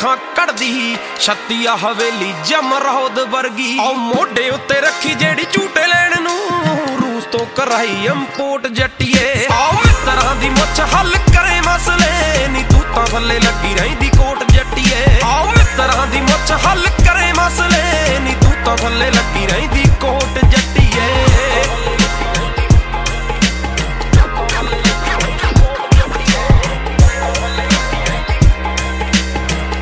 ਅੱਖਾਂ ਕੱਢਦੀ ਛੱਤੀਆ ਹਵੇਲੀ ਜਮਰੌਦ ਵਰਗੀ। ਉਹ ਮੋਢੇ ਉੱਤੇ ਰੱਖੀ ਜਿਹੜੀ ਝੂਟੇ ਲੈਣ ਨੂੰ ਰੂਸ ਤੋਂ ਕਰਾਈ ਇੰਪੋਰਟ ਜੱਟੀਏ। ਆਹ ਤਰ੍ਹਾਂ ਦੀ ਮੁੱਛ ਹੱਲ ਕਰੇ ਮਸਲੇ ਨੀ ਤੂੰ ਤਾਂ ਥੱਲੇ ਲੱਗੀ ਰਹਿੰਦੀ ਕੋਟ ਜੱਟੀਏ।